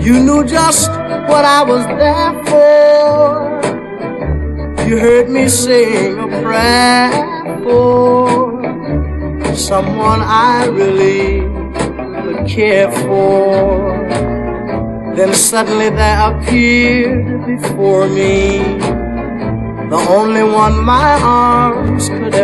You knew just what I was there for. You heard me sing a prayer for someone I really could care for. Then suddenly there appeared before me the only one my arms could ever